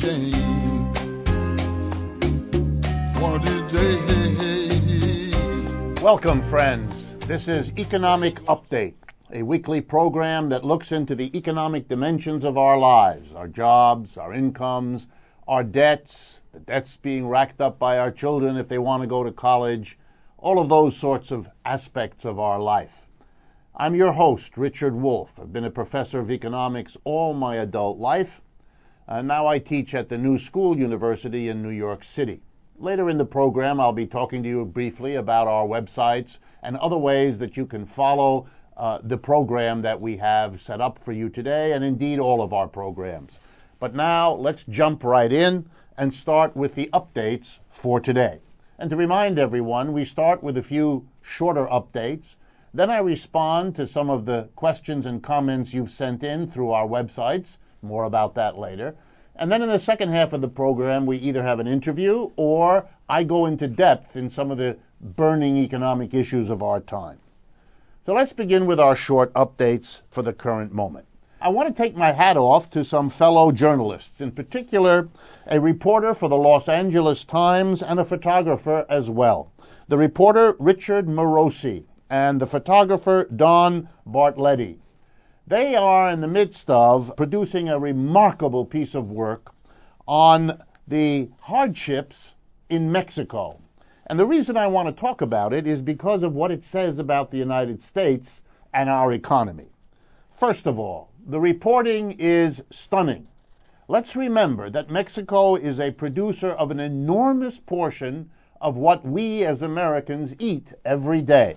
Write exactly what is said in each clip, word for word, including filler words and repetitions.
change. One of these days. Welcome, friends. This is Economic Update, a weekly program that looks into the economic dimensions of our lives, our jobs, our incomes, our debts, the debts being racked up by our children if they want to go to college, all of those sorts of aspects of our life. I'm your host, Richard Wolff. I've been a professor of economics all my adult life. Uh, now I teach at the New School University in New York City. Later in the program, I'll be talking to you briefly about our websites and other ways that you can follow uh, the program that we have set up for you today, and indeed all of our programs. But now, let's jump right in and start with the updates for today. And to remind everyone, we start with a few shorter updates. Then I respond to some of the questions and comments you've sent in through our websites. More about that later. And then in the second half of the program, we either have an interview or I go into depth in some of the burning economic issues of our time. So let's begin with our short updates for the current moment. I want to take my hat off to some fellow journalists, in particular a reporter for the Los Angeles Times and a photographer as well. The reporter, Richard Morosi, and the photographer, Don Bartletti. They are in the midst of producing a remarkable piece of work on the hardships in Mexico. And the reason I want to talk about it is because of what it says about the United States and our economy. First of all, the reporting is stunning. Let's remember that Mexico is a producer of an enormous portion of what we as Americans eat every day.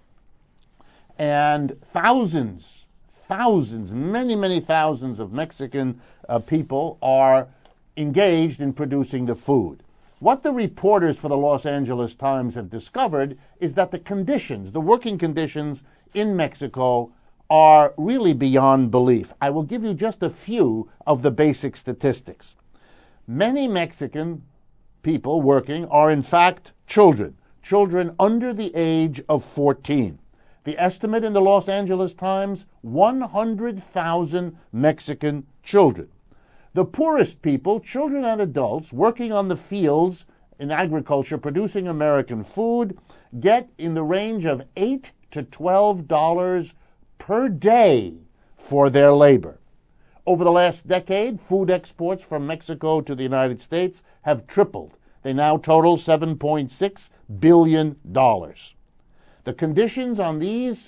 And thousands, thousands, many, many thousands of Mexican uh, people are engaged in producing the food. What the reporters for the Los Angeles Times have discovered is that the conditions, the working conditions in Mexico are really beyond belief. I will give you just a few of the basic statistics. Many Mexican people working are in fact children, children under the age of fourteen. The estimate in the Los Angeles Times, one hundred thousand Mexican children. The poorest people, children and adults, working on the fields in agriculture, producing American food, get in the range of eight to twelve dollars per day for their labor. Over the last decade, food exports from Mexico to the United States have tripled. They now total seven point six billion dollars. The conditions on these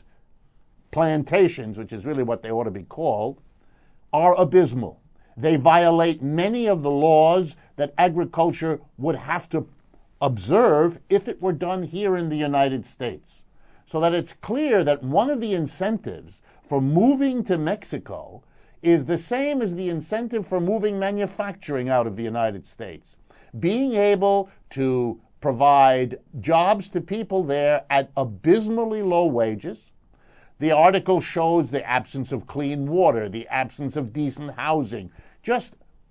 plantations, which is really what they ought to be called, are abysmal. They violate many of the laws that agriculture would have to observe if it were done here in the United States. So that it's clear that one of the incentives for moving to Mexico is the same as the incentive for moving manufacturing out of the United States. Being able to provide jobs to people there at abysmally low wages. The article shows the absence of clean water, the absence of decent housing, just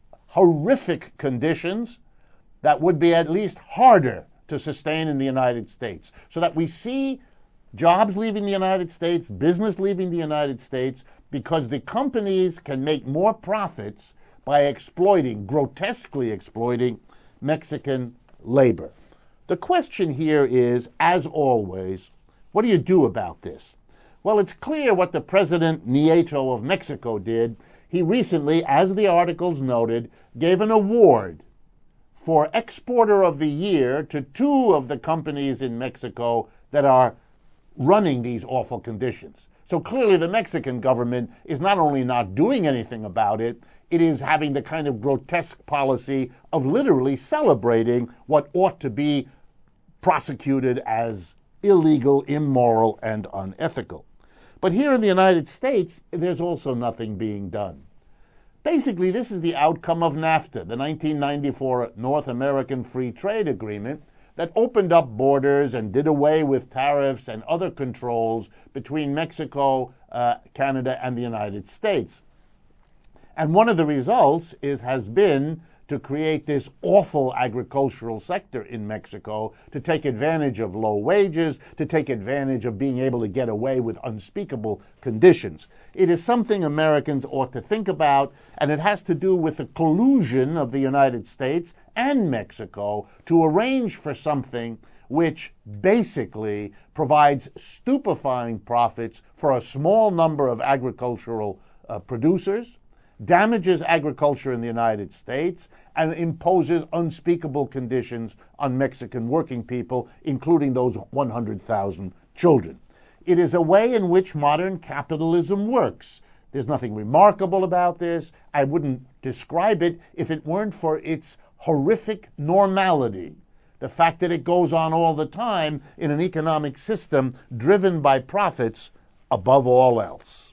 horrific conditions that would be at least harder to sustain in the United States. So that we see jobs leaving the United States, business leaving the United States, because the companies can make more profits by exploiting, grotesquely exploiting, Mexican labor. The question here is, as always, what do you do about this? Well, it's clear what the President Nieto of Mexico did. He recently, as the articles noted, gave an award for Exporter of the Year to two of the companies in Mexico that are running these awful conditions. So clearly the Mexican government is not only not doing anything about it, it is having the kind of grotesque policy of literally celebrating what ought to be prosecuted as illegal, immoral, and unethical. But here in the United States, there's also nothing being done. Basically, this is the outcome of NAFTA, the nineteen ninety-four North American Free Trade Agreement that opened up borders and did away with tariffs and other controls between Mexico, uh, Canada, and the United States. And one of the results is has been to create this awful agricultural sector in Mexico, to take advantage of low wages, to take advantage of being able to get away with unspeakable conditions. It is something Americans ought to think about, and it has to do with the collusion of the United States and Mexico to arrange for something which basically provides stupefying profits for a small number of agricultural uh, producers, damages agriculture in the United States, and imposes unspeakable conditions on Mexican working people, including those one hundred thousand children. It is a way in which modern capitalism works. There's nothing remarkable about this. I wouldn't describe it if it weren't for its horrific normality. The fact that it goes on all the time in an economic system driven by profits above all else.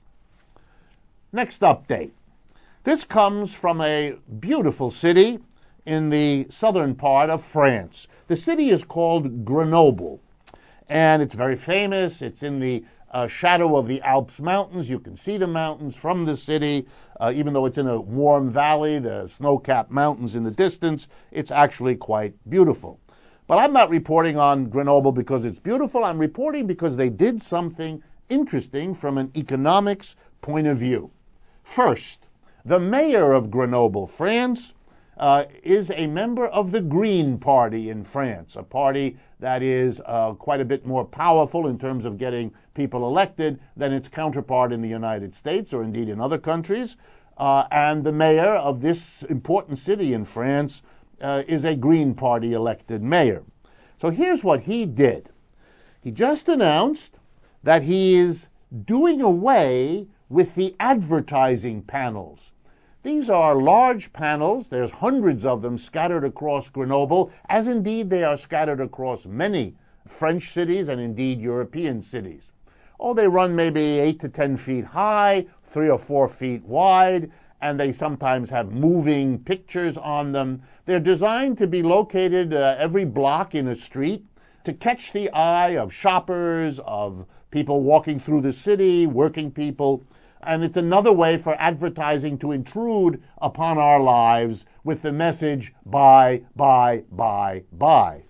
Next update. This comes from a beautiful city in the southern part of France. The city is called Grenoble, and it's very famous. It's in the uh, shadow of the Alps mountains. You can see the mountains from the city. Uh, even though it's in a warm valley, the snow-capped mountains in the distance, it's actually quite beautiful. But I'm not reporting on Grenoble because it's beautiful. I'm reporting because they did something interesting from an economics point of view. First, the mayor of Grenoble, France, uh, is a member of the Green Party in France, a party that is uh, quite a bit more powerful in terms of getting people elected than its counterpart in the United States or indeed in other countries. Uh, and the mayor of this important city in France uh, is a Green Party elected mayor. So here's what he did. He just announced that he is doing away with the advertising panels. These are large panels. There's hundreds of them scattered across Grenoble, as indeed they are scattered across many French cities and indeed European cities. Oh, they run maybe eight to ten feet high, three or four feet wide, and they sometimes have moving pictures on them. They're designed to be located uh, every block in a street to catch the eye of shoppers, of people walking through the city, working people. And it's another way for advertising to intrude upon our lives with the message, buy, buy, buy, buy.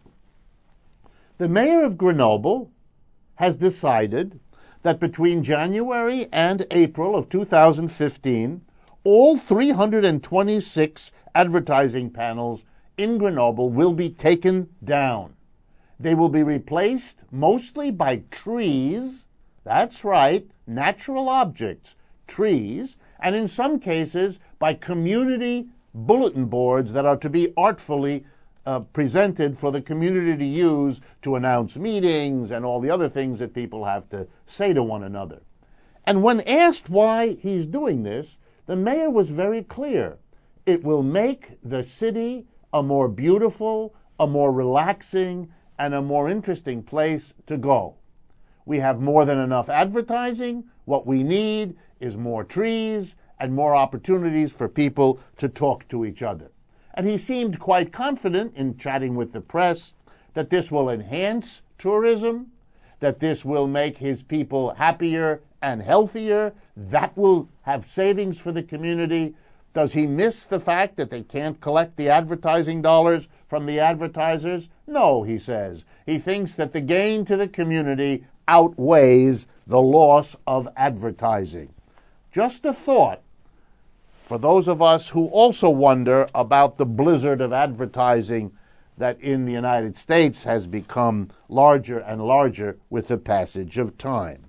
The mayor of Grenoble has decided that between January and April of two thousand fifteen, all three hundred twenty-six advertising panels in Grenoble will be taken down. They will be replaced mostly by trees. That's right, natural objects, trees, and in some cases by community bulletin boards that are to be artfully uh, presented for the community to use to announce meetings and all the other things that people have to say to one another. And when asked why he's doing this, the mayor was very clear. It will make the city a more beautiful, a more relaxing, and a more interesting place to go. We have more than enough advertising. What we need is more trees and more opportunities for people to talk to each other. And he seemed quite confident in chatting with the press that this will enhance tourism, that this will make his people happier and healthier, that will have savings for the community. Does he miss the fact that they can't collect the advertising dollars from the advertisers? No, he says. He thinks that the gain to the community outweighs the loss of advertising. Just a thought for those of us who also wonder about the blizzard of advertising that in the United States has become larger and larger with the passage of time.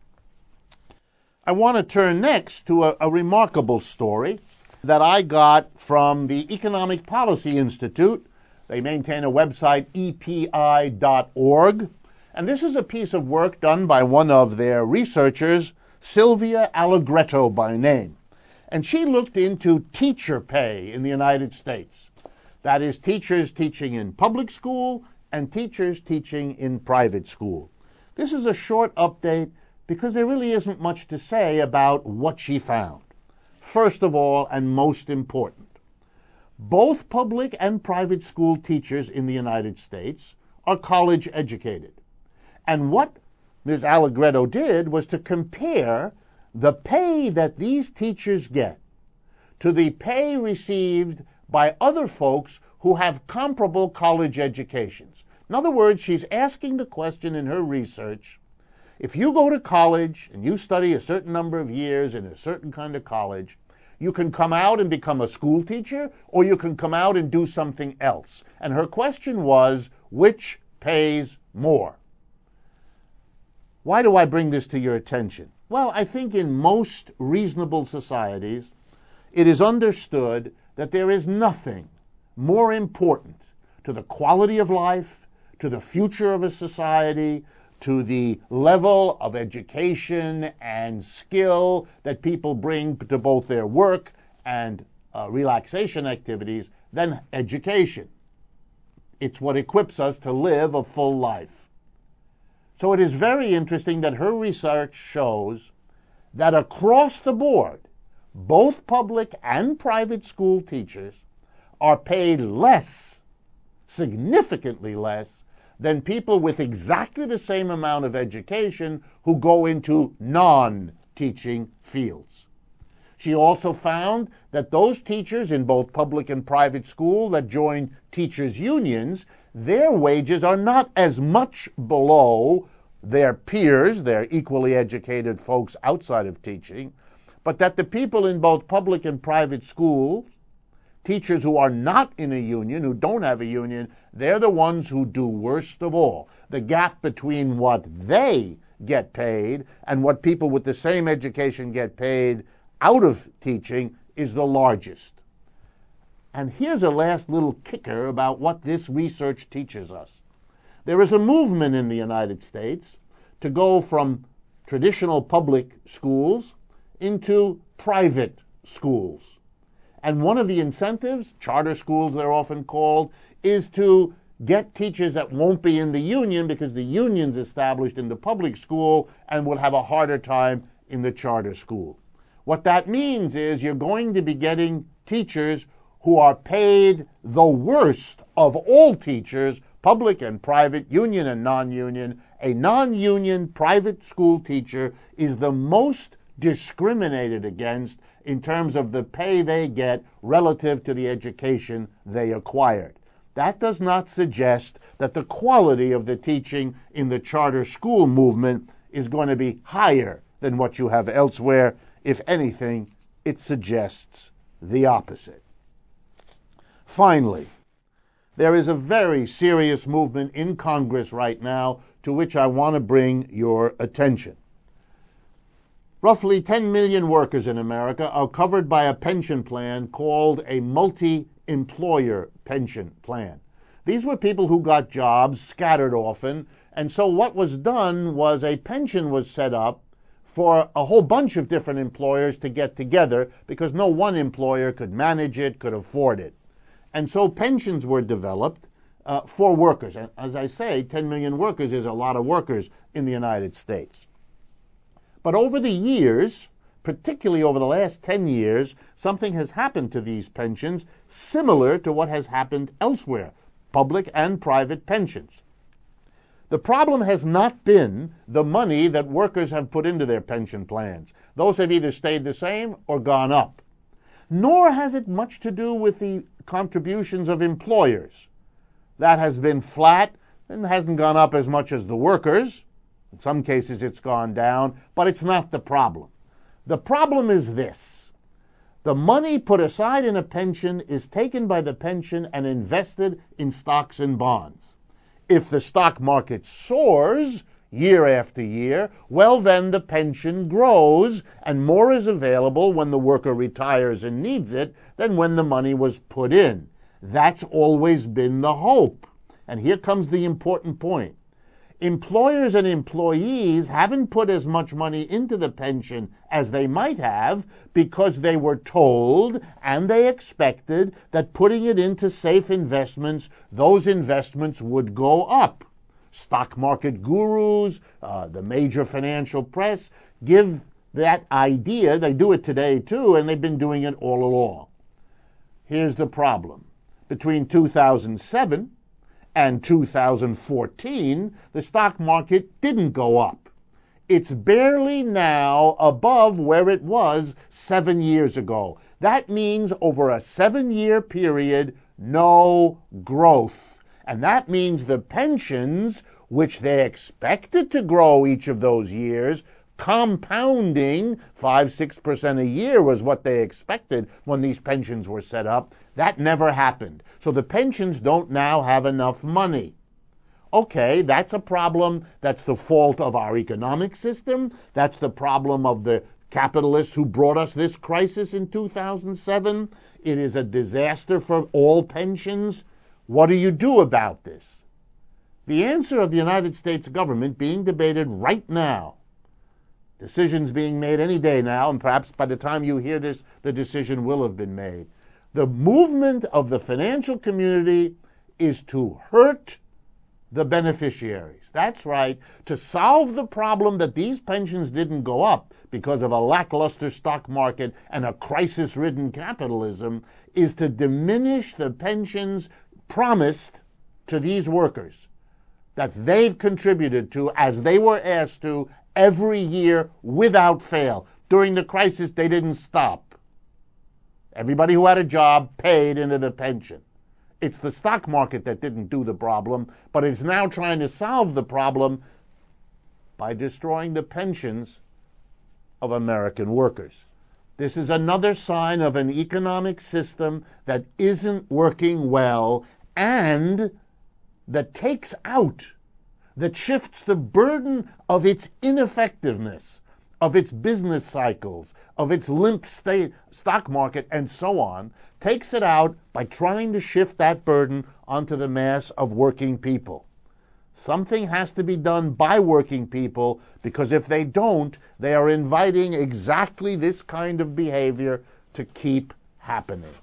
I want to turn next to a, a remarkable story that I got from the Economic Policy Institute. They maintain a website, E P I dot org. And this is a piece of work done by one of their researchers, Sylvia Allegretto by name. And she looked into teacher pay in the United States. That is, teachers teaching in public school and teachers teaching in private school. This is a short update because there really isn't much to say about what she found. First of all, and most important, both public and private school teachers in the United States are college educated. And what Miz Allegretto did was to compare the pay that these teachers get to the pay received by other folks who have comparable college educations. In other words, she's asking the question in her research, if you go to college and you study a certain number of years in a certain kind of college, you can come out and become a school teacher, or you can come out and do something else. And her question was, which pays more? Why do I bring this to your attention? Well, I think in most reasonable societies, it is understood that there is nothing more important to the quality of life, to the future of a society, to the level of education and skill that people bring to both their work and uh, relaxation activities than education. It's what equips us to live a full life. So it is very interesting that her research shows that across the board, both public and private school teachers are paid less, significantly less, than people with exactly the same amount of education who go into non-teaching fields. She also found that those teachers in both public and private school that join teachers' unions, their wages are not as much below their peers, their equally educated folks outside of teaching, but that the people in both public and private schools, teachers who are not in a union, who don't have a union, they're the ones who do worst of all. The gap between what they get paid and what people with the same education get paid out of teaching is the largest. And here's a last little kicker about what this research teaches us. There is a movement in the United States to go from traditional public schools into private schools. And one of the incentives, charter schools they're often called, is to get teachers that won't be in the union because the union's established in the public school and will have a harder time in the charter school. What that means is you're going to be getting teachers who are paid the worst of all teachers, public and private, union and non-union. A non-union private school teacher is the most discriminated against in terms of the pay they get relative to the education they acquired. That does not suggest that the quality of the teaching in the charter school movement is going to be higher than what you have elsewhere. If anything, it suggests the opposite. Finally, there is a very serious movement in Congress right now to which I want to bring your attention. Roughly ten million workers in America are covered by a pension plan called a multi-employer pension plan. These were people who got jobs scattered often, and so what was done was a pension was set up for a whole bunch of different employers to get together because no one employer could manage it, could afford it. And so pensions were developed uh, for workers. And as I say, ten million workers is a lot of workers in the United States. But over the years, particularly over the last ten years, something has happened to these pensions similar to what has happened elsewhere, public and private pensions. The problem has not been the money that workers have put into their pension plans. Those have either stayed the same or gone up. Nor has it much to do with the contributions of employers. That has been flat and hasn't gone up as much as the workers. In some cases it's gone down, but it's not the problem. The problem is this. The money put aside in a pension is taken by the pension and invested in stocks and bonds. If the stock market soars year after year, well then the pension grows and more is available when the worker retires and needs it than when the money was put in. That's always been the hope. And here comes the important point. Employers and employees haven't put as much money into the pension as they might have because they were told and they expected that putting it into safe investments, those investments would go up. Stock market gurus, uh, the major financial press give that idea. They do it today too, and they've been doing it all along. Here's the problem. Between two thousand seven and two thousand fourteen, the stock market didn't go up. It's barely now above where it was seven years ago. That means over a seven-year period, no growth. And that means the pensions, which they expected to grow each of those years, compounding five, six percent a year was what they expected when these pensions were set up. That never happened. So the pensions don't now have enough money. Okay, that's a problem. That's the fault of our economic system. That's the problem of the capitalists who brought us this crisis in two thousand seven. It is a disaster for all pensions. What do you do about this? The answer of the United States government being debated right now, decisions being made any day now, and perhaps by the time you hear this, the decision will have been made. The movement of the financial community is to hurt the beneficiaries. That's right. To solve the problem that these pensions didn't go up because of a lackluster stock market and a crisis-ridden capitalism is to diminish the pensions promised to these workers that they've contributed to as they were asked to every year without fail. During the crisis, they didn't stop. Everybody who had a job paid into the pension. It's the stock market that didn't do the problem, but it's now trying to solve the problem by destroying the pensions of American workers. This is another sign of an economic system that isn't working well and that takes out, that shifts the burden of its ineffectiveness, of its business cycles, of its limp state, stock market, and so on, takes it out by trying to shift that burden onto the mass of working people. Something has to be done by working people, because if they don't, they are inviting exactly this kind of behavior to keep happening.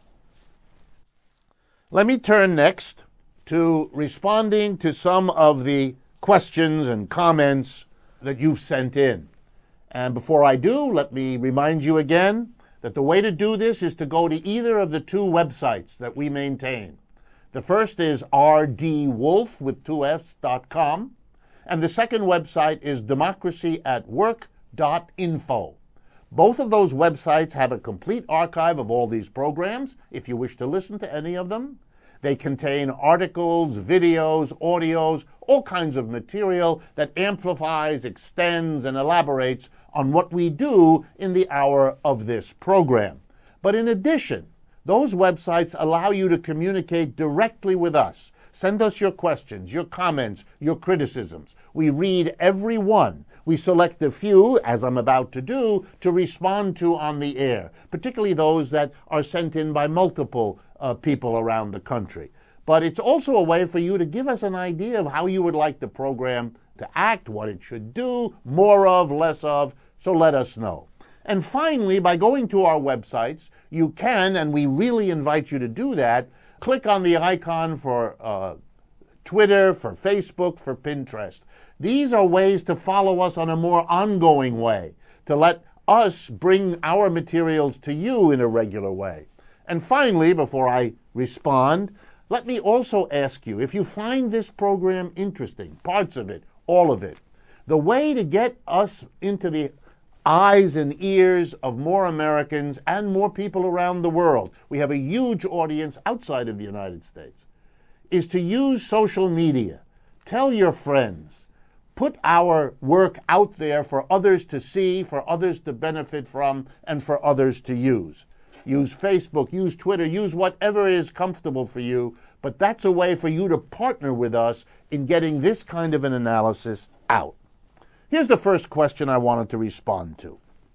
Let me turn next to responding to some of the questions and comments that you've sent in. And before I do, let me remind you again that the way to do this is to go to either of the two websites that we maintain. The first is r d wolf with two f's dot com, and the second website is democracy at work dot info. Both of those websites have a complete archive of all these programs if you wish to listen to any of them. They contain articles, videos, audios, all kinds of material that amplifies, extends, and elaborates on what we do in the hour of this program. But in addition, those websites allow you to communicate directly with us. Send us your questions, your comments, your criticisms. We read every one. We select a few, as I'm about to do, to respond to on the air, particularly those that are sent in by multiple uh, people around the country. But it's also a way for you to give us an idea of how you would like the program to act, what it should do, more of, less of, so let us know. And finally, by going to our websites, you can, and we really invite you to do that, click on the icon for uh, Twitter, for Facebook, for Pinterest. These are ways to follow us on a more ongoing way, to let us bring our materials to you in a regular way. And finally, before I respond, let me also ask you, if you find this program interesting, parts of it, all of it, the way to get us into the eyes and ears of more Americans and more people around the world, we have a huge audience outside of the United States, is to use social media. Tell your friends. Put our work out there for others to see, for others to benefit from, and for others to use. Use Facebook, use Twitter, use whatever is comfortable for you, but that's a way for you to partner with us in getting this kind of an analysis out. Here's the first question I wanted to respond to.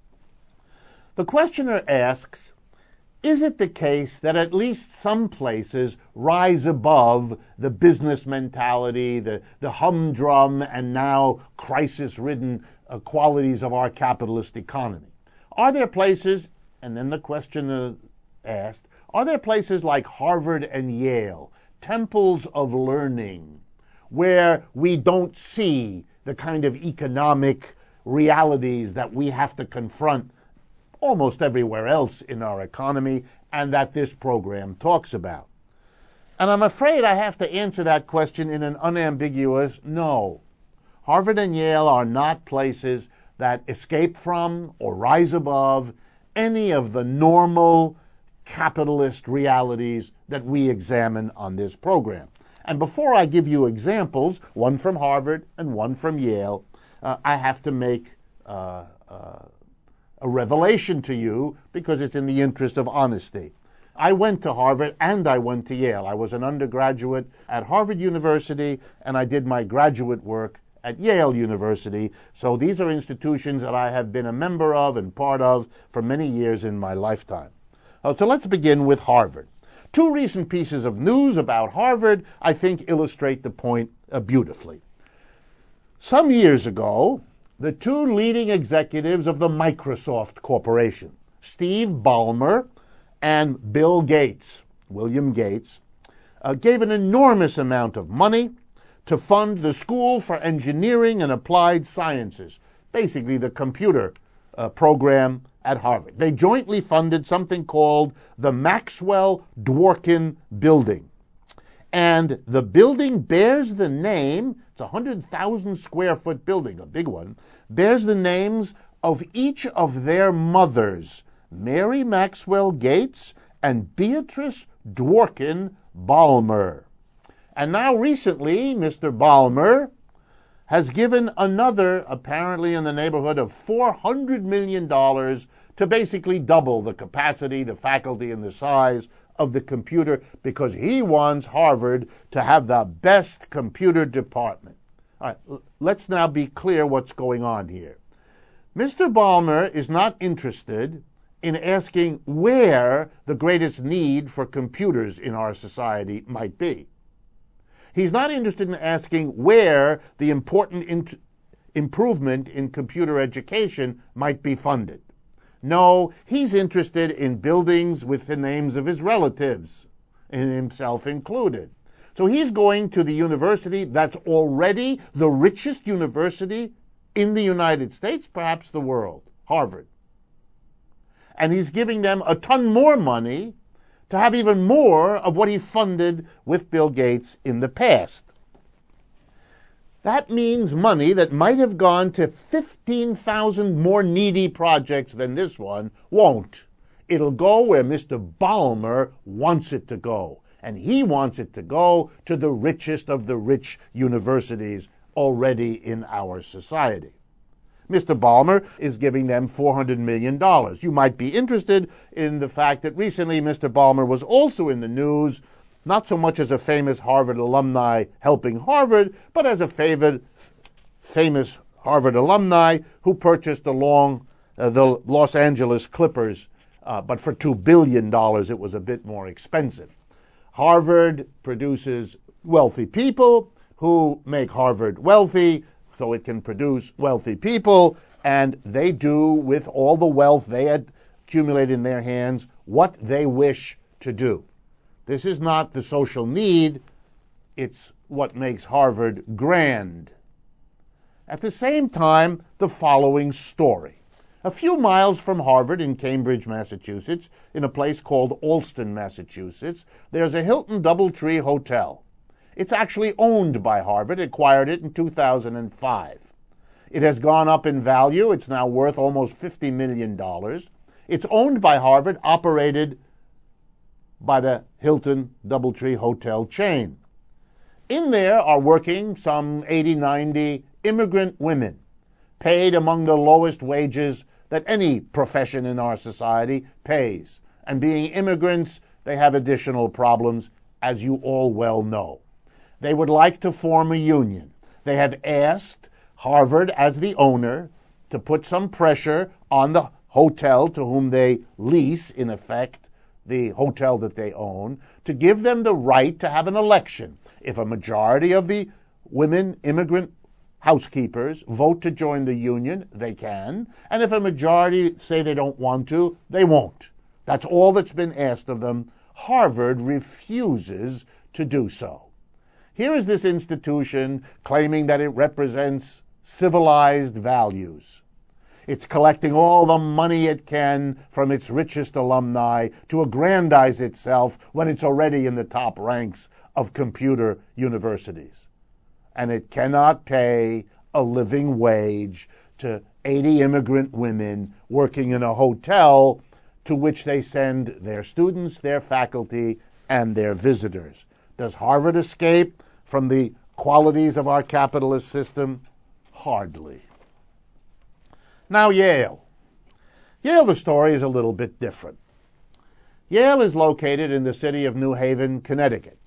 The questioner asks, is it the case that at least some places rise above the business mentality, the, the humdrum and now crisis-ridden uh, qualities of our capitalist economy? Are there places, and then the questioner asked, are there places like Harvard and Yale, temples of learning, where we don't see the kind of economic realities that we have to confront almost everywhere else in our economy, and that this program talks about? And I'm afraid I have to answer that question in an unambiguous no. Harvard and Yale are not places that escape from or rise above any of the normal capitalist realities that we examine on this program. And before I give you examples, one from Harvard and one from Yale, uh, I have to make uh, uh, a revelation to you because it's in the interest of honesty. I went to Harvard and I went to Yale. I was an undergraduate at Harvard University and I did my graduate work at Yale University. So these are institutions that I have been a member of and part of for many years in my lifetime. So let's begin with Harvard. Two recent pieces of news about Harvard, I think, illustrate the point uh, beautifully. Some years ago, the two leading executives of the Microsoft Corporation, Steve Ballmer and Bill Gates, William Gates, uh, gave an enormous amount of money to fund the School for Engineering and Applied Sciences, basically the computer uh, program at Harvard. They jointly funded something called the Maxwell Dworkin Building. And the building bears the name, it's a one hundred thousand square foot building, a big one, bears the names of each of their mothers, Mary Maxwell Gates and Beatrice Dworkin Ballmer. And now recently, Mister Ballmer has given another, apparently in the neighborhood of four hundred million dollars, to basically double the capacity, the faculty, and the size of the computer because he wants Harvard to have the best computer department. All right, let's now be clear what's going on here. Mister Ballmer is not interested in asking where the greatest need for computers in our society might be. He's not interested in asking where the important in- improvement in computer education might be funded. No, he's interested in buildings with the names of his relatives, and himself included. So he's going to the university that's already the richest university in the United States, perhaps the world, Harvard. And he's giving them a ton more money to have even more of what he funded with Bill Gates in the past. That means money that might have gone to fifteen thousand more needy projects than this one won't. It'll go where Mister Ballmer wants it to go. And he wants it to go to the richest of the rich universities already in our society. Mister Ballmer is giving them four hundred million dollars. You might be interested in the fact that recently Mister Ballmer was also in the news, not so much as a famous Harvard alumni helping Harvard, but as a favored, famous Harvard alumni who purchased the, long, uh, the Los Angeles Clippers, uh, but for two billion dollars it was a bit more expensive. Harvard produces wealthy people who make Harvard wealthy, so it can produce wealthy people, and they do with all the wealth they had accumulated in their hands what they wish to do. This is not the social need, it's what makes Harvard grand. At the same time, the following story. A few miles from Harvard in Cambridge, Massachusetts, in a place called Allston, Massachusetts, there's a Hilton DoubleTree Hotel. It's actually owned by Harvard, acquired it in two thousand five. It has gone up in value. It's now worth almost fifty million dollars. It's owned by Harvard, operated by the Hilton DoubleTree Hotel chain. In there are working some eighty, ninety immigrant women, paid among the lowest wages that any profession in our society pays. And being immigrants, they have additional problems, as you all well know. They would like to form a union. They have asked Harvard, as the owner, to put some pressure on the hotel to whom they lease, in effect, the hotel that they own, to give them the right to have an election. If a majority of the women immigrant housekeepers vote to join the union, they can. And if a majority say they don't want to, they won't. That's all that's been asked of them. Harvard refuses to do so. Here is this institution claiming that it represents civilized values. It's collecting all the money it can from its richest alumni to aggrandize itself when it's already in the top ranks of computer universities. And it cannot pay a living wage to eighty immigrant women working in a hotel to which they send their students, their faculty, and their visitors. Does Harvard escape from the qualities of our capitalist system? Hardly. Now Yale. Yale, the story is a little bit different. Yale is located in the city of New Haven, Connecticut.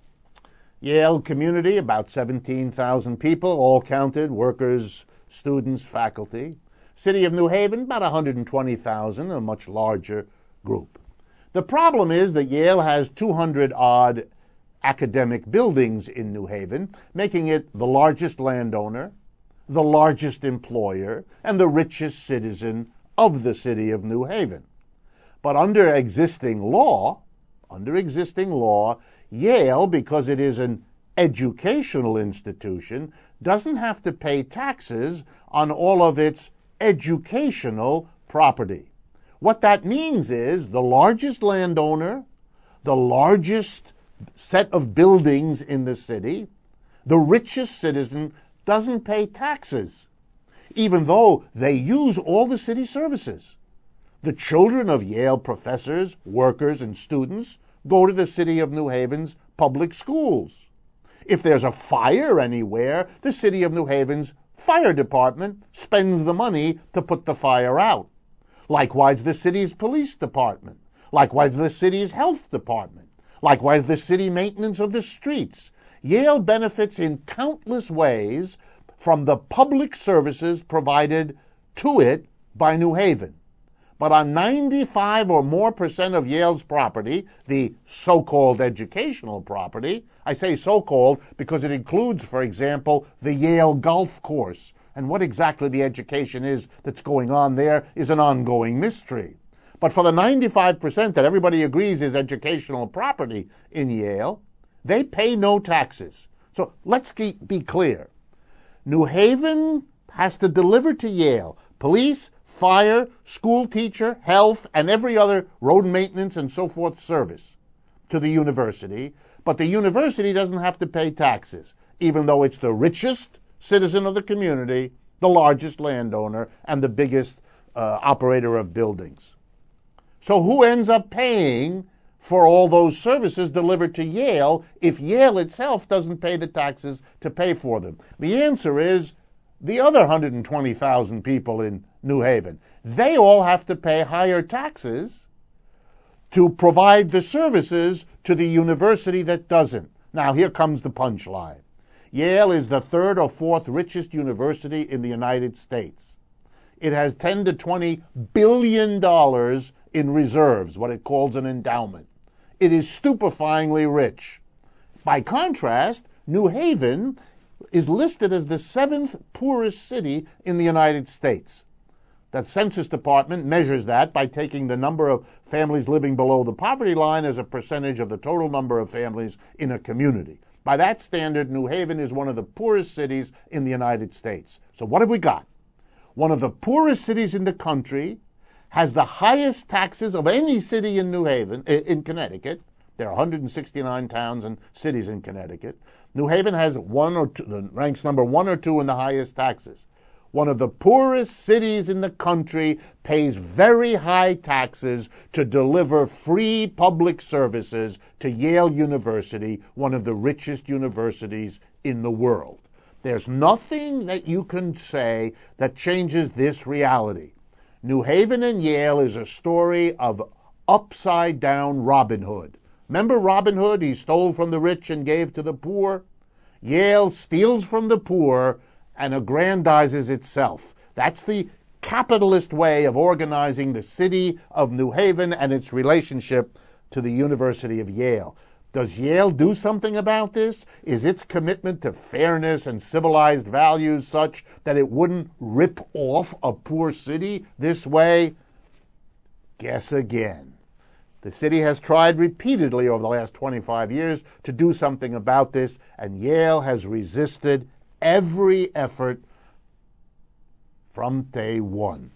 Yale community, about seventeen thousand people, all counted, workers, students, faculty. City of New Haven, about one hundred twenty thousand, a much larger group. The problem is that Yale has two hundred odd academic buildings in New Haven, making it the largest landowner, the largest employer, and the richest citizen of the city of New Haven. But under existing law, under existing law, Yale, because it is an educational institution, doesn't have to pay taxes on all of its educational property. What that means is the largest landowner, the largest set of buildings in the city, the richest citizen doesn't pay taxes, even though they use all the city services. The children of Yale professors, workers, and students go to the city of New Haven's public schools. If there's a fire anywhere, the city of New Haven's fire department spends the money to put the fire out. Likewise, the city's police department. Likewise, the city's health department. Likewise, the city maintenance of the streets. Yale benefits in countless ways from the public services provided to it by New Haven. But on ninety-five or more percent of Yale's property, the so-called educational property, I say so-called because it includes, for example, the Yale golf course. And what exactly the education is that's going on there is an ongoing mystery. But for the ninety-five percent that everybody agrees is educational property in Yale, they pay no taxes. So let's be clear. New Haven has to deliver to Yale police, fire, school teacher, health, and every other road maintenance and so forth service to the university, but the university doesn't have to pay taxes, even though it's the richest citizen of the community, the largest landowner, and the biggest uh, operator of buildings. So who ends up paying for all those services delivered to Yale if Yale itself doesn't pay the taxes to pay for them? The answer is the other one hundred twenty thousand people in New Haven. They all have to pay higher taxes to provide the services to the university that doesn't. Now, here comes the punchline. Yale is the third or fourth richest university in the United States. It has ten to twenty billion dollars in reserves, what it calls an endowment. It is stupefyingly rich. By contrast, New Haven is listed as the seventh poorest city in the United States. The Census Department measures that by taking the number of families living below the poverty line as a percentage of the total number of families in a community. By that standard, New Haven is one of the poorest cities in the United States. So what have we got? One of the poorest cities in the country has the highest taxes of any city in New Haven, in Connecticut. There are one hundred sixty-nine towns and cities in Connecticut. New Haven has one or two, ranks number one or two in the highest taxes. One of the poorest cities in the country pays very high taxes to deliver free public services to Yale University, one of the richest universities in the world. There's nothing that you can say that changes this reality. New Haven and Yale is a story of upside-down Robin Hood. Remember Robin Hood? He stole from the rich and gave to the poor. Yale steals from the poor and aggrandizes itself. That's the capitalist way of organizing the city of New Haven and its relationship to the University of Yale. Does Yale do something about this? Is its commitment to fairness and civilized values such that it wouldn't rip off a poor city this way? Guess again. The city has tried repeatedly over the last twenty-five years to do something about this, and Yale has resisted every effort from day one.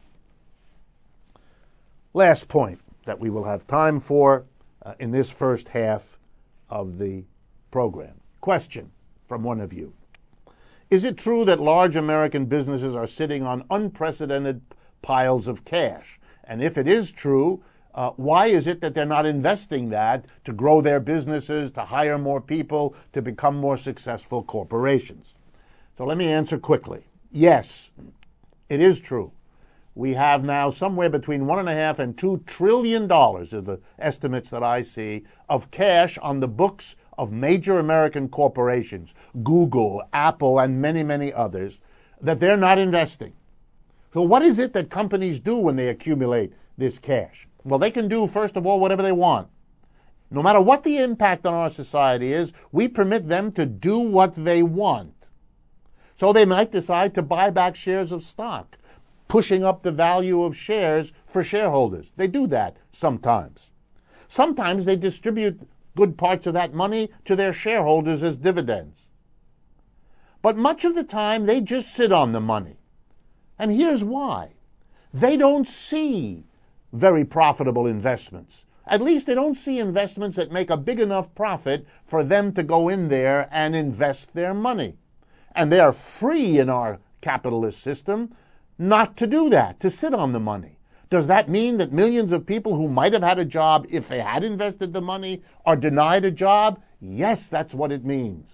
Last point that we will have time for uh, in this first half of the program. Question from one of you. Is it true that large American businesses are sitting on unprecedented piles of cash? And if it is true, uh, why is it that they're not investing that to grow their businesses, to hire more people, to become more successful corporations? So let me answer quickly. Yes, it is true. We have now somewhere between one and a half and two trillion dollars, are the estimates that I see, of cash on the books of major American corporations, Google, Apple, and many, many others, that they're not investing. So what is it that companies do when they accumulate this cash? Well, they can do, first of all, whatever they want. No matter what the impact on our society is, we permit them to do what they want. So they might decide to buy back shares of stock, pushing up the value of shares for shareholders. They do that sometimes. Sometimes they distribute good parts of that money to their shareholders as dividends. But much of the time, they just sit on the money. And here's why. They don't see very profitable investments. At least they don't see investments that make a big enough profit for them to go in there and invest their money. And they are free in our capitalist system not to do that, to sit on the money. Does that mean that millions of people who might have had a job if they had invested the money are denied a job? Yes, that's what it means.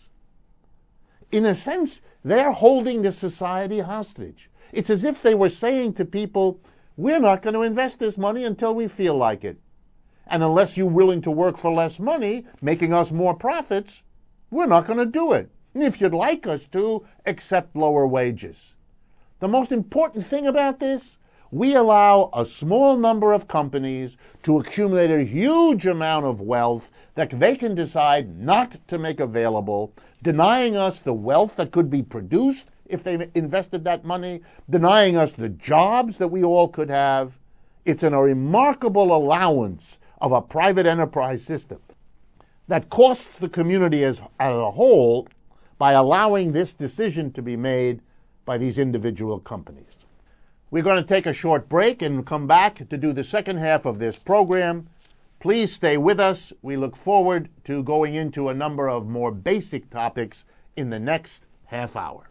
In a sense, they're holding the society hostage. It's as if they were saying to people, we're not going to invest this money until we feel like it. And unless you're willing to work for less money, making us more profits, we're not going to do it. And if you'd like us to, accept lower wages. The most important thing about this, we allow a small number of companies to accumulate a huge amount of wealth that they can decide not to make available, denying us the wealth that could be produced if they invested that money, denying us the jobs that we all could have. It's a remarkable allowance of a private enterprise system that costs the community as, as a whole by allowing this decision to be made by these individual companies. We're going to take a short break and come back to do the second half of this program. Please stay with us. We look forward to going into a number of more basic topics in the next half hour.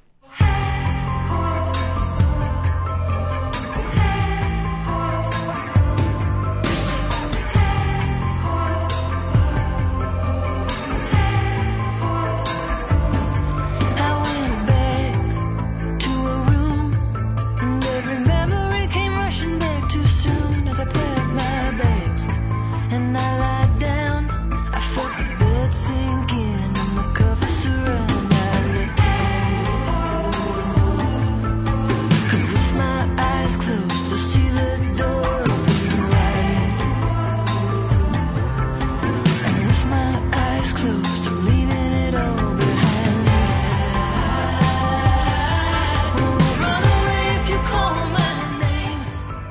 As I packed my bags and I lied down, I felt the bed sink in and the covers surround. I let go, 'cause with my eyes closed, to see the door open wide. And with my eyes closed, I'm leaving it all behind. Oh, run away if you call my name.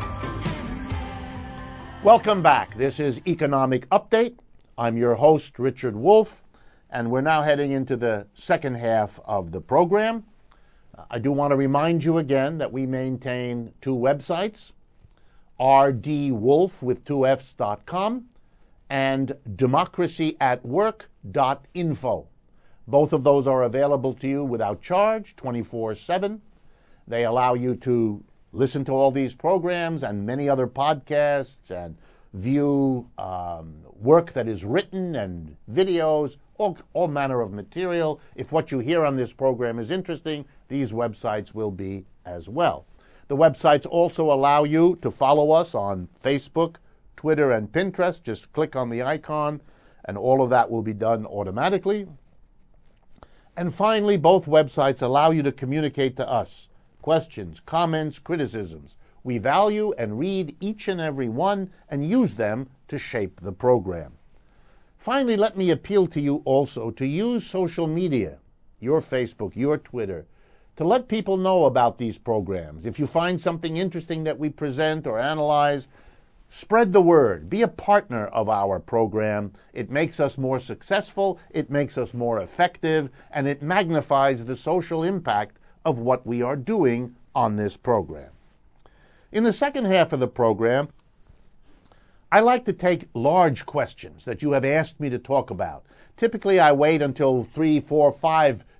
Welcome back. This is Economic Update. I'm your host, Richard Wolff, and we're now heading into the second half of the program. I do want to remind you again that we maintain two websites, r d wolf with two F's dot com and democracy at work dot info. Both of those are available to you without charge, twenty-four seven. They allow you to listen to all these programs and many other podcasts and view um, work that is written and videos, all, all manner of material. If what you hear on this program is interesting, these websites will be as well. The websites also allow you to follow us on Facebook, Twitter, and Pinterest. Just click on the icon, and all of that will be done automatically. And finally, both websites allow you to communicate to us questions, comments, criticisms. We value and read each and every one and use them to shape the program. Finally, let me appeal to you also to use social media, your Facebook, your Twitter, to let people know about these programs. If you find something interesting that we present or analyze, spread the word. Be a partner of our program. It makes us more successful, it makes us more effective, and it magnifies the social impact of what we are doing on this program. In the second half of the program, I like to take large questions that you have asked me to talk about. Typically, I wait until three, four, five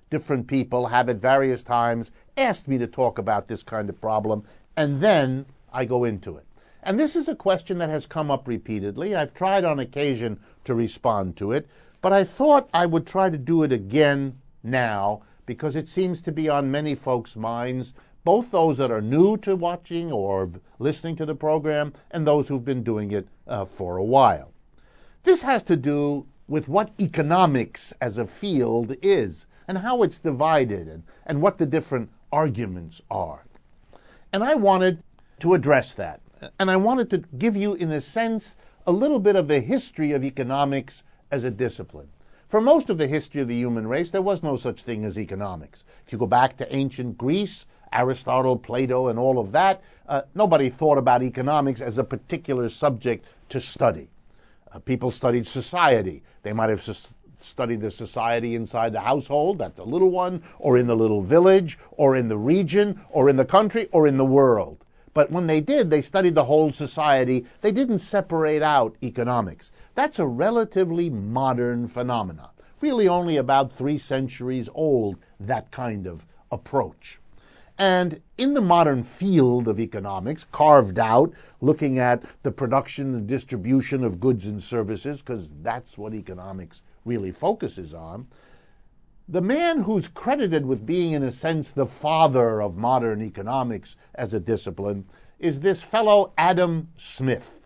different people have at various times asked me to talk about this kind of problem, and then I go into it. And this is a question that has come up repeatedly. I've tried on occasion to respond to it, but I thought I would try to do it again now because it seems to be on many folks' minds, both those that are new to watching or listening to the program and those who've been doing it uh, for a while. This has to do with what economics as a field is and how it's divided and, and what the different arguments are. And I wanted to address that. And I wanted to give you, in a sense, a little bit of the history of economics as a discipline. For most of the history of the human race, there was no such thing as economics. If you go back to ancient Greece, Aristotle, Plato, and all of that, uh, nobody thought about economics as a particular subject to study. Uh, people studied society. They might have sus- studied the society inside the household, that's a little one, or in the little village, or in the region, or in the country, or in the world. But when they did, they studied the whole society. They didn't separate out economics. That's a relatively modern phenomenon, really only about three centuries old, that kind of approach. And in the modern field of economics, carved out, looking at the production and distribution of goods and services, because that's what economics really focuses on, the man who's credited with being, in a sense, the father of modern economics as a discipline is this fellow Adam Smith.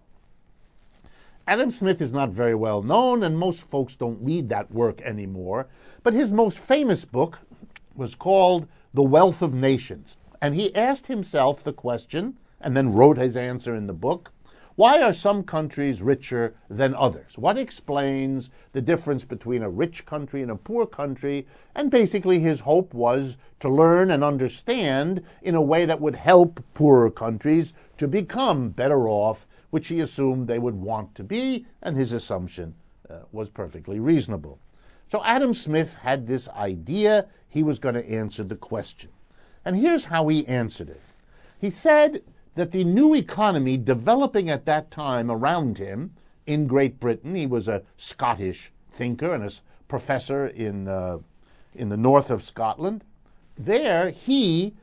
Adam Smith is not very well known, and most folks don't read that work anymore, but his most famous book was called The Wealth of Nations. And he asked himself the question, and then wrote his answer in the book, why are some countries richer than others? What explains the difference between a rich country and a poor country? And basically his hope was to learn and understand in a way that would help poorer countries to become better off, which he assumed they would want to be, and his assumption uh, was perfectly reasonable. So Adam Smith had this idea he was going to answer the question. And here's how he answered it. He said that the new economy developing at that time around him in Great Britain, he was a Scottish thinker and a professor in uh, in the north of Scotland, there he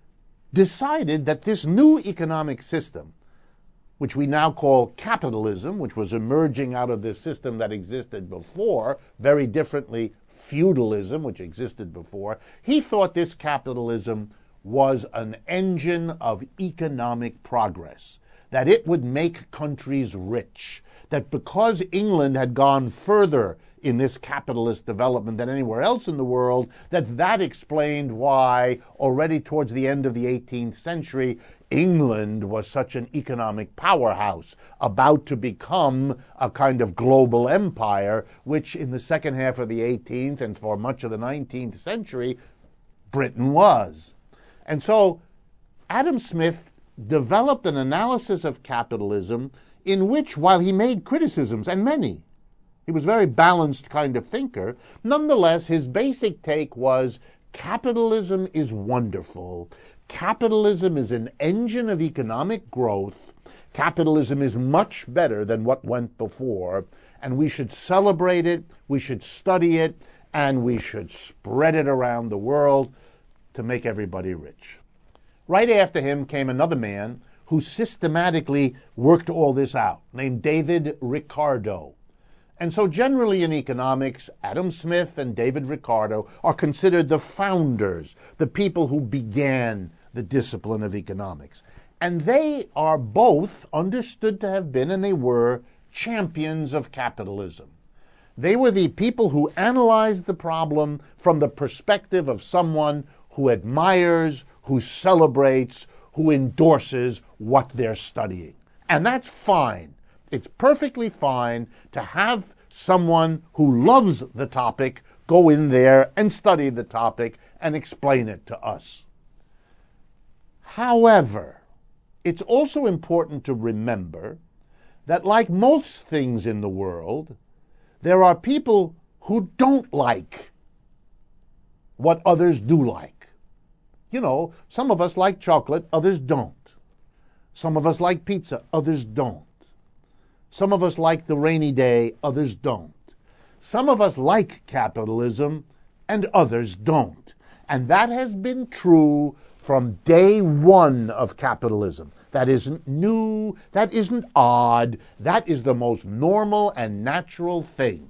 decided that this new economic system, which we now call capitalism, which was emerging out of the system that existed before, very differently feudalism, which existed before, he thought this capitalism was an engine of economic progress, that it would make countries rich, that because England had gone further in this capitalist development than anywhere else in the world, that that explained why already towards the end of the eighteenth century, England was such an economic powerhouse, about to become a kind of global empire, which in the second half of the eighteenth and for much of the nineteenth century, Britain was. And so Adam Smith developed an analysis of capitalism in which, while he made criticisms, and many, he was a very balanced kind of thinker, nonetheless his basic take was capitalism is wonderful. Capitalism is an engine of economic growth. Capitalism is much better than what went before, and we should celebrate it, we should study it, and we should spread it around the world to make everybody rich. Right after him came another man who systematically worked all this out, named David Ricardo. And so generally in economics, Adam Smith and David Ricardo are considered the founders, the people who began the discipline of economics. And they are both understood to have been, and they were, champions of capitalism. They were the people who analyzed the problem from the perspective of someone who admires, who celebrates, who endorses what they're studying. And that's fine. It's perfectly fine to have someone who loves the topic go in there and study the topic and explain it to us. However, it's also important to remember that, like most things in the world, there are people who don't like what others do like. You know, some of us like chocolate, others don't. Some of us like pizza, others don't. Some of us like the rainy day, others don't. Some of us like capitalism, and others don't. And that has been true from day one of capitalism. That isn't new, that isn't odd, that is the most normal and natural thing.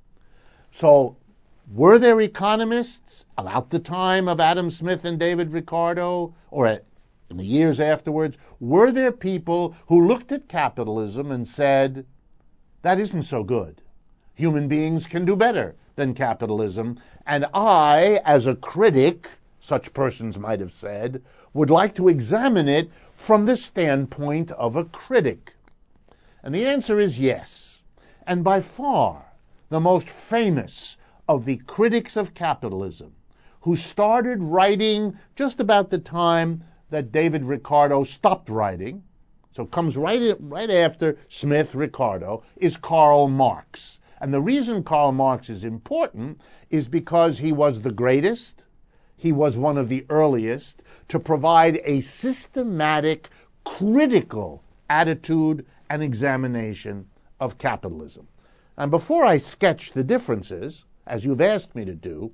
So, were there economists about the time of Adam Smith and David Ricardo, or at, in the years afterwards, were there people who looked at capitalism and said, that isn't so good. Human beings can do better than capitalism, and I, as a critic, such persons might have said, would like to examine it from the standpoint of a critic. And the answer is yes. And by far, the most famous of the critics of capitalism, who started writing just about the time that David Ricardo stopped writing, so comes right, right after Smith, Ricardo, is Karl Marx. And the reason Karl Marx is important is because he was the greatest, he was one of the earliest to provide a systematic, critical attitude and examination of capitalism. And before I sketch the differences, as you've asked me to do,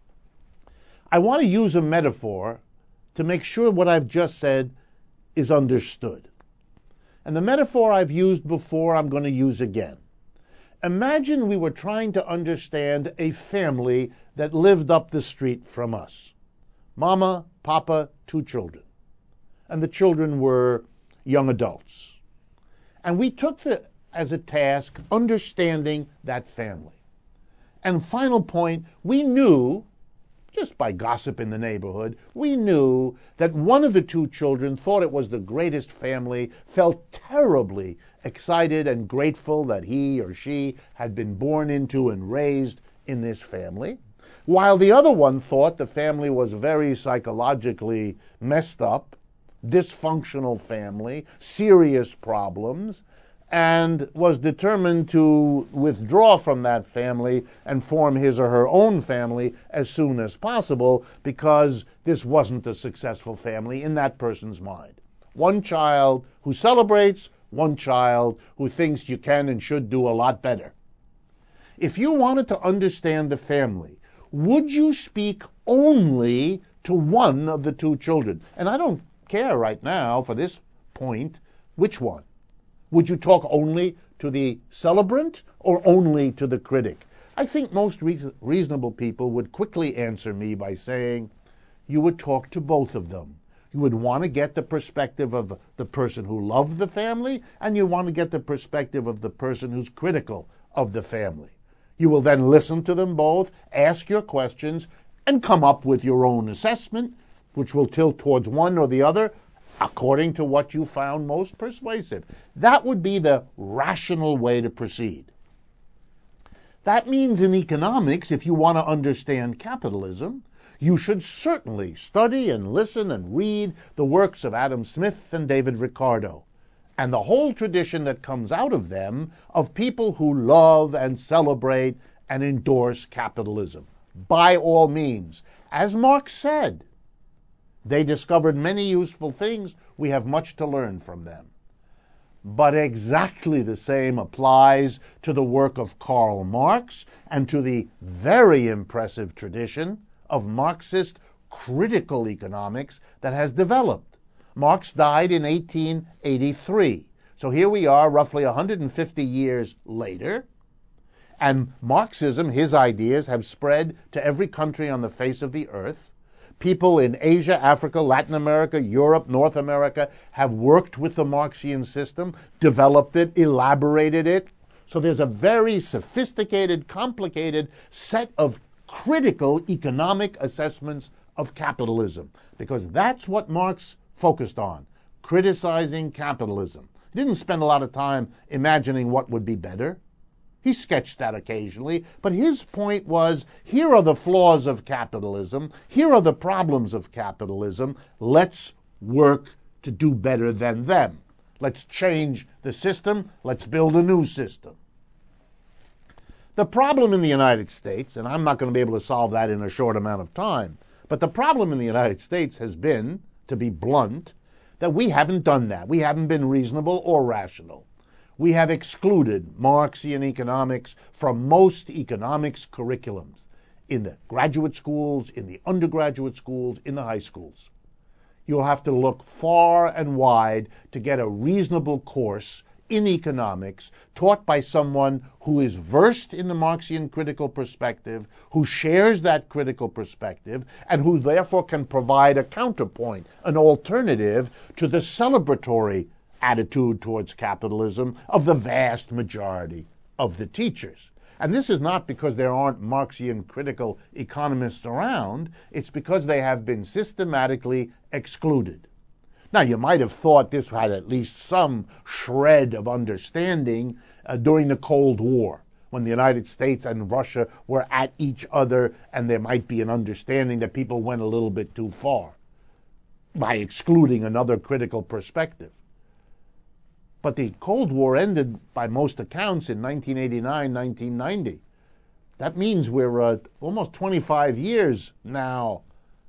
I want to use a metaphor to make sure what I've just said is understood. And the metaphor I've used before, I'm going to use again. Imagine we were trying to understand a family that lived up the street from us. Mama, Papa, two children. And the children were young adults. And we took the, as a task understanding that family. And final point, we knew, just by gossip in the neighborhood, we knew that one of the two children thought it was the greatest family, felt terribly excited and grateful that he or she had been born into and raised in this family, while the other one thought the family was very psychologically messed up, dysfunctional family, serious problems, and was determined to withdraw from that family and form his or her own family as soon as possible because this wasn't a successful family in that person's mind. One child who celebrates, one child who thinks you can and should do a lot better. If you wanted to understand the family, would you speak only to one of the two children? And I don't care right now, for this point, which one. Would you talk only to the celebrant or only to the critic? I think most reason- reasonable people would quickly answer me by saying you would talk to both of them. You would want to get the perspective of the person who loved the family, and you want to get the perspective of the person who's critical of the family. You will then listen to them both, ask your questions, and come up with your own assessment, which will tilt towards one or the other, according to what you found most persuasive. That would be the rational way to proceed. That means in economics, if you want to understand capitalism, you should certainly study and listen and read the works of Adam Smith and David Ricardo, and the whole tradition that comes out of them of people who love and celebrate and endorse capitalism. By all means. As Marx said, they discovered many useful things. We have much to learn from them. But exactly the same applies to the work of Karl Marx and to the very impressive tradition of Marxist critical economics that has developed. Marx died in eighteen eighty-three. So here we are, roughly one hundred fifty years later, and Marxism, his ideas, have spread to every country on the face of the earth. People in Asia, Africa, Latin America, Europe, North America have worked with the Marxian system, developed it, elaborated it. So there's a very sophisticated, complicated set of critical economic assessments of capitalism, because that's what Marx focused on, criticizing capitalism. He didn't spend a lot of time imagining what would be better. He sketched that occasionally, but his point was, here are the flaws of capitalism, here are the problems of capitalism, let's work to do better than them. Let's change the system, let's build a new system. The problem in the United States, and I'm not going to be able to solve that in a short amount of time, but the problem in the United States has been, to be blunt, that we haven't done that. We haven't been reasonable or rational. We have excluded Marxian economics from most economics curriculums. in the graduate schools, in the undergraduate schools, in the high schools. You'll have to look far and wide to get a reasonable course in economics taught by someone who is versed in the Marxian critical perspective, who shares that critical perspective, and who therefore can provide a counterpoint, an alternative to the celebratory attitude towards capitalism of the vast majority of the teachers. And this is not because there aren't Marxian critical economists around, it's because they have been systematically excluded. Now, you might have thought this had at least some shred of understanding uh, during the Cold War, when the United States and Russia were at each other, and there might be an understanding that people went a little bit too far by excluding another critical perspective. But the Cold War ended, by most accounts, in nineteen eighty-nine, nineteen ninety. That means we're uh, almost twenty-five years now.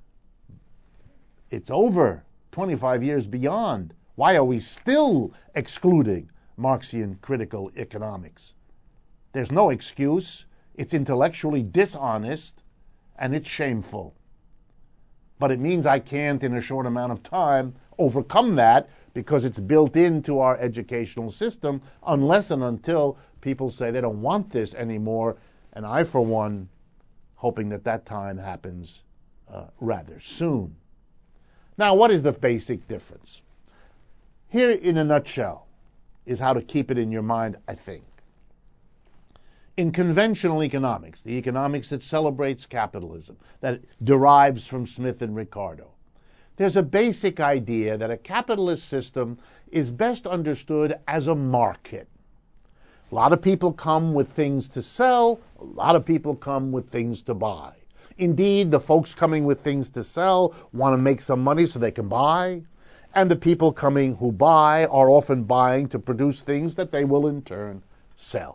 It's over. twenty-five years beyond. Why are we still excluding Marxian critical economics? There's no excuse. It's intellectually dishonest, and it's shameful. But it means I can't, in a short amount of time, overcome that, because it's built into our educational system, unless and until people say they don't want this anymore. And I, for one, hoping that that time happens uh, rather soon. Now, what is the basic difference? Here, in a nutshell, is how to keep it in your mind, I think. In conventional economics, the economics that celebrates capitalism, that derives from Smith and Ricardo, there's a basic idea that a capitalist system is best understood as a market. A lot of people come with things to sell, a lot of people come with things to buy. Indeed, the folks coming with things to sell want to make some money so they can buy, and the people coming who buy are often buying to produce things that they will in turn sell.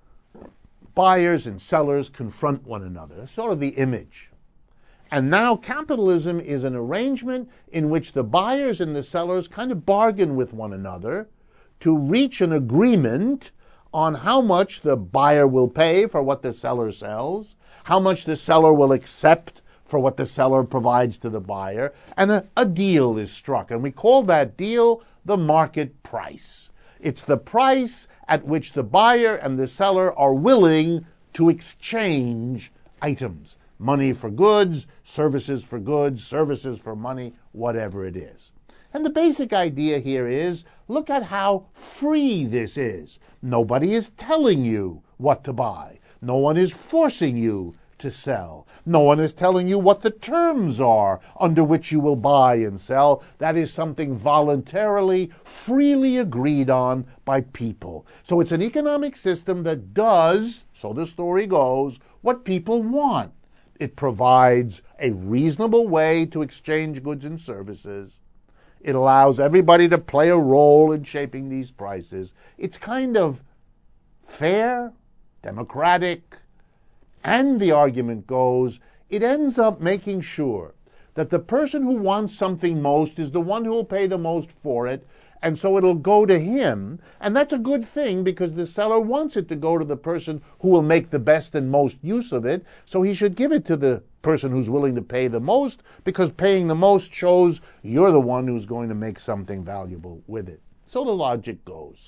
Buyers and sellers confront one another. That's sort of the image. And now capitalism is an arrangement in which the buyers and the sellers kind of bargain with one another to reach an agreement on how much the buyer will pay for what the seller sells, how much the seller will accept for what the seller provides to the buyer, and a, a deal is struck. And we call that deal the market price. It's the price at which the buyer and the seller are willing to exchange items. Money for goods, services for goods, services for money, whatever it is. And the basic idea here is, look at how free this is. Nobody is telling you what to buy. No one is forcing you to sell. No one is telling you what the terms are under which you will buy and sell. That is something voluntarily, freely agreed on by people. So it's an economic system that does, so the story goes, what people want. It provides a reasonable way to exchange goods and services. It allows everybody to play a role in shaping these prices. It's kind of fair, democratic, and the argument goes, it ends up making sure that the person who wants something most is the one who will pay the most for it, and so it'll go to him, and that's a good thing because the seller wants it to go to the person who will make the best and most use of it, so he should give it to the person who's willing to pay the most, because paying the most shows you're the one who's going to make something valuable with it. So the logic goes.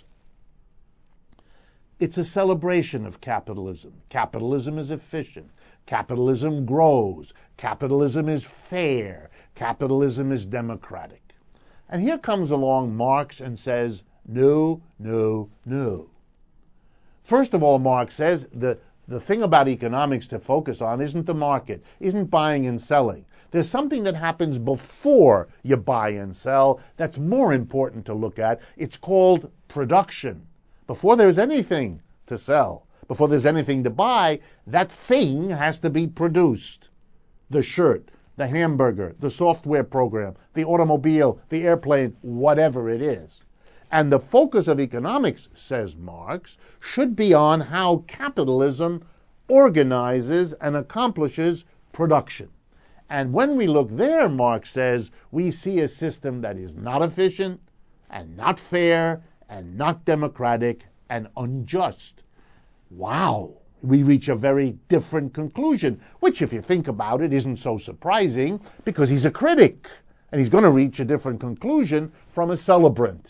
It's a celebration of capitalism. Capitalism is efficient. Capitalism grows. Capitalism is fair. Capitalism is democratic. And here comes along Marx and says, no, no, no. First of all, Marx says the, the thing about economics to focus on isn't the market, isn't buying and selling. There's something that happens before you buy and sell that's more important to look at. It's called production. Before there's anything to sell, before there's anything to buy, that thing has to be produced. The shirt, the hamburger, the software program, the automobile, the airplane, whatever it is. And the focus of economics, says Marx, should be on how capitalism organizes and accomplishes production. And when we look there, Marx says, we see a system that is not efficient and not fair and not democratic and unjust. Wow, we reach a very different conclusion, which, if you think about it, isn't so surprising because he's a critic and he's going to reach a different conclusion from a celebrant.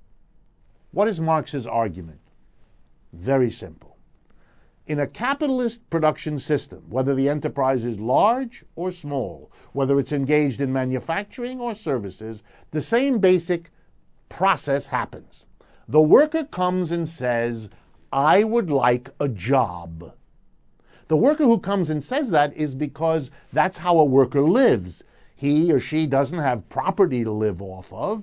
What is Marx's argument? Very simple. In a capitalist production system, whether the enterprise is large or small, whether it's engaged in manufacturing or services, the same basic process happens. The worker comes and says, I would like a job. The worker who comes and says that is because that's how a worker lives. He or she doesn't have property to live off of.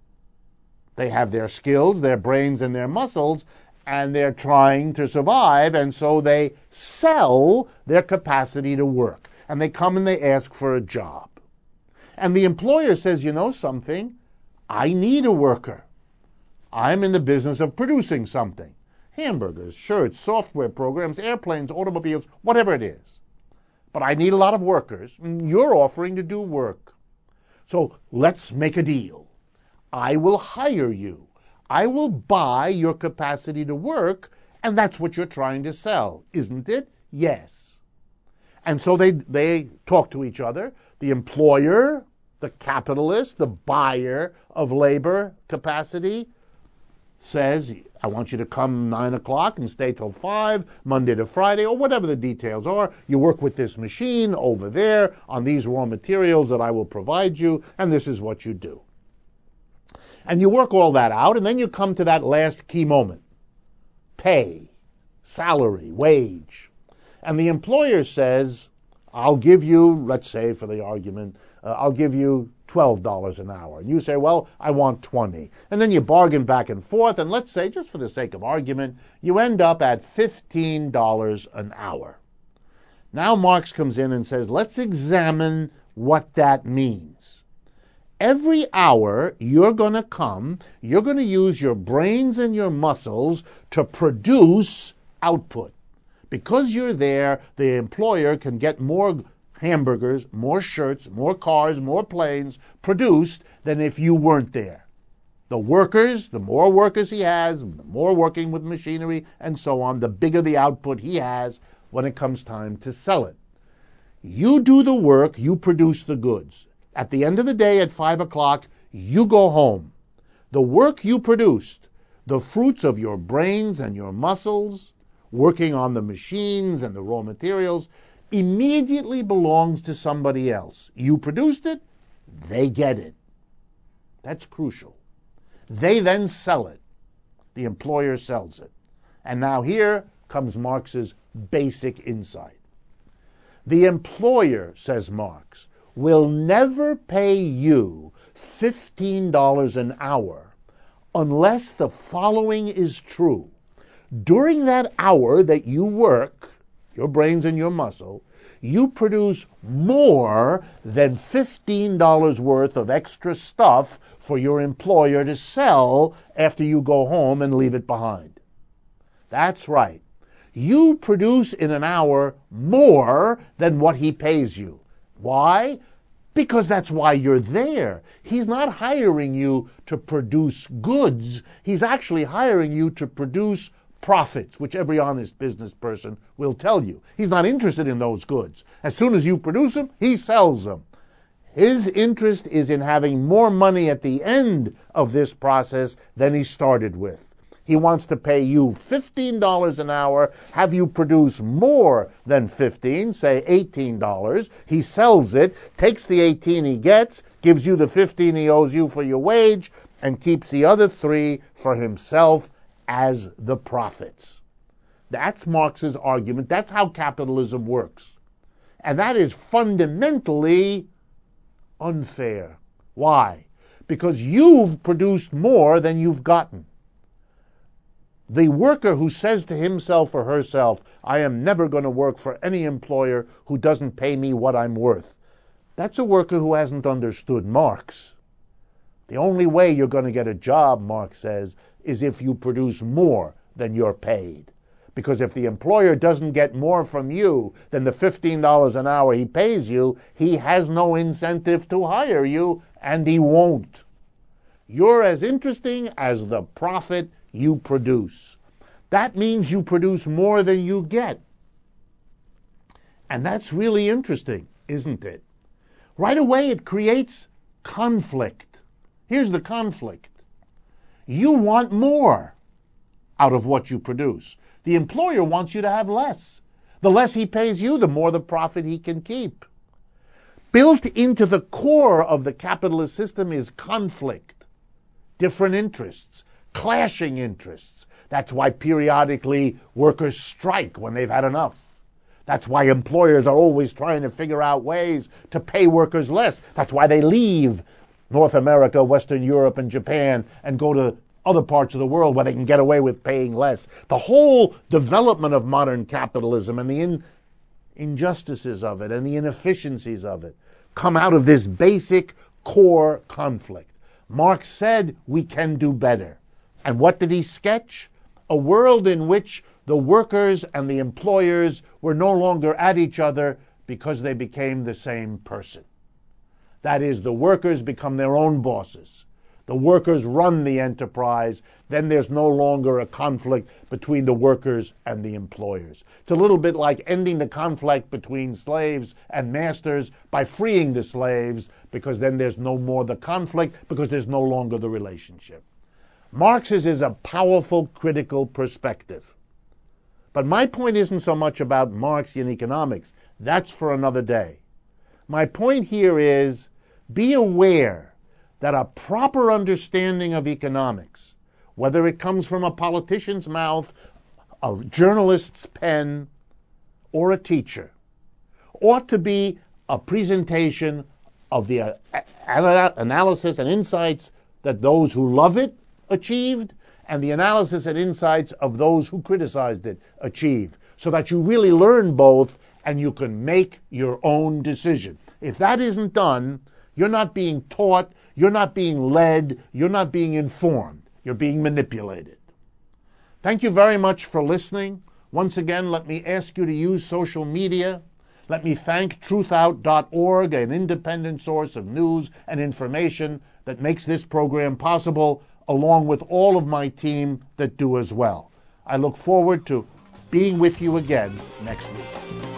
They have their skills, their brains, and their muscles, and they're trying to survive, and so they sell their capacity to work. And they come and they ask for a job. And the employer says, you know something? I need a worker. I'm in the business of producing something. Hamburgers, shirts, software programs, airplanes, automobiles, whatever it is. But I need a lot of workers, and you're offering to do work. So let's make a deal. I will hire you. I will buy your capacity to work, and that's what you're trying to sell, isn't it? Yes. And so they they talk to each other. The employer, the capitalist, the buyer of labor capacity says, I want you to come nine o'clock and stay till five, Monday to Friday, or whatever the details are. You work with this machine over there on these raw materials that I will provide you, and this is what you do. And you work all that out, and then you come to that last key moment. Pay, salary, wage. And the employer says, I'll give you, let's say for the argument, uh, I'll give you twelve dollars an hour. And you say, well, I want twenty. And then you bargain back and forth, and let's say, just for the sake of argument, you end up at fifteen dollars an hour. Now Marx comes in and says, let's examine what that means. Every hour you're going to come, you're going to use your brains and your muscles to produce output. Because you're there, the employer can get more hamburgers, more shirts, more cars, more planes produced than if you weren't there. The workers, the more workers he has, the more working with machinery and so on, the bigger the output he has when it comes time to sell it. You do the work, you produce the goods. At the end of the day at five o'clock, you go home. The work you produced, the fruits of your brains and your muscles, working on the machines and the raw materials, immediately belongs to somebody else. You produced it, they get it. That's crucial. They then sell it. The employer sells it. And now here comes Marx's basic insight. The employer, says Marx, will never pay you fifteen dollars an hour unless the following is true. During that hour that you work, your brains and your muscle, you produce more than fifteen dollars worth of extra stuff for your employer to sell after you go home and leave it behind. That's right. You produce in an hour more than what he pays you. Why? Because that's why you're there. He's not hiring you to produce goods. He's actually hiring you to produce profits, which every honest business person will tell you. He's not interested in those goods. As soon as you produce them, he sells them. His interest is in having more money at the end of this process than he started with. He wants to pay you fifteen dollars an hour, have you produce more than fifteen, say eighteen dollars. He sells it, takes the eighteen he gets, gives you the fifteen he owes you for your wage, and keeps the other three for himself as the profits. That's Marx's argument. That's how capitalism works. And that is fundamentally unfair. Why? Because you've produced more than you've gotten. The worker who says to himself or herself, I am never going to work for any employer who doesn't pay me what I'm worth, that's a worker who hasn't understood Marx. The only way you're going to get a job, Marx says, is if you produce more than you're paid. Because if the employer doesn't get more from you than the fifteen dollars an hour he pays you, he has no incentive to hire you, and he won't. You're as interesting as the profit you produce. that means you produce more than you get. And that's really interesting, isn't it? Right away, it creates conflict. Here's the conflict. You want more out of what you produce. The employer wants you to have less. The less he pays you, the more the profit he can keep. Built into the core of the capitalist system is conflict, different interests, clashing interests. That's why periodically workers strike when they've had enough. That's why employers are always trying to figure out ways to pay workers less. That's why they leave North America, Western Europe, and Japan and go to other parts of the world where they can get away with paying less. The whole development of modern capitalism and the in, injustices of it and the inefficiencies of it come out of this basic core conflict. Marx said we can do better. And what did he sketch? A world in which the workers and the employers were no longer at each other because they became the same person. That is, the workers become their own bosses. The workers run the enterprise. Then there's no longer a conflict between the workers and the employers. It's a little bit like ending the conflict between slaves and masters by freeing the slaves, because then there's no more the conflict, because there's no longer the relationship. Marx's is a powerful critical perspective. But my point isn't so much about Marxian economics. That's for another day. My point here is, be aware that a proper understanding of economics, whether it comes from a politician's mouth, a journalist's pen, or a teacher, ought to be a presentation of the uh, ana- analysis and insights that those who love it achieved, and the analysis and insights of those who criticized it achieved, so that you really learn both and you can make your own decision. If that isn't done, you're not being taught, you're not being led, you're not being informed. You're being manipulated. Thank you very much for listening. Once again, let me ask you to use social media. Let me thank truth out dot org, an independent source of news and information that makes this program possible, along with all of my team that do as well. I look forward to being with you again next week.